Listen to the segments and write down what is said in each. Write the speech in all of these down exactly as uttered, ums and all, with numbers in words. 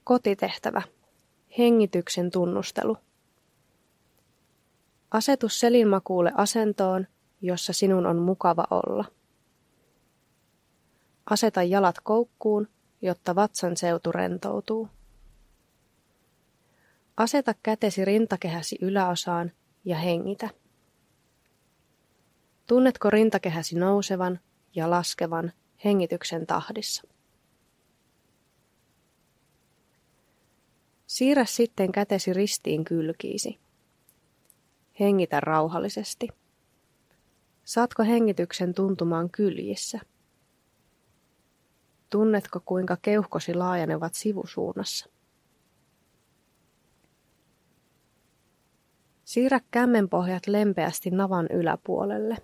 Kotitehtävä. Hengityksen tunnustelu. Asetu selinmakuulle asentoon, jossa sinun on mukava olla. Aseta jalat koukkuun, jotta vatsan seutu rentoutuu. Aseta kätesi rintakehäsi yläosaan ja hengitä. Tunnetko rintakehäsi nousevan ja laskevan hengityksen tahdissa? Siirrä sitten kätesi ristiin kylkiisi. Hengitä rauhallisesti. Saatko hengityksen tuntumaan kyljissä? Tunnetko, kuinka keuhkosi laajenevat sivusuunnassa? Siirrä kämmenpohjat lempeästi navan yläpuolelle.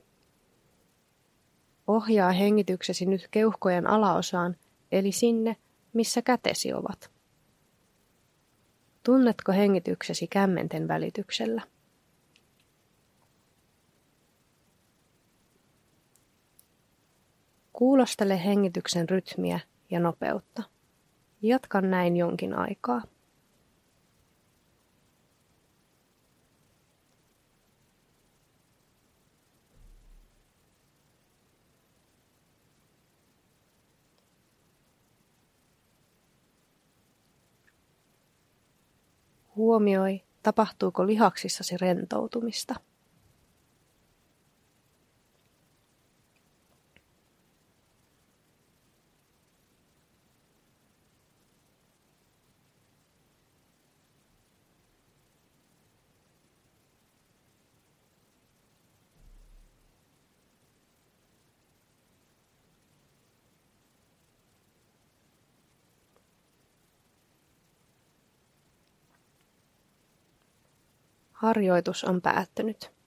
Ohjaa hengityksesi nyt keuhkojen alaosaan, eli sinne, missä kätesi ovat. Tunnetko hengityksesi kämmenten välityksellä? Kuulostele hengityksen rytmiä ja nopeutta. Jatka näin jonkin aikaa. Huomioi, tapahtuuko lihaksissasi rentoutumista. Harjoitus on päättynyt.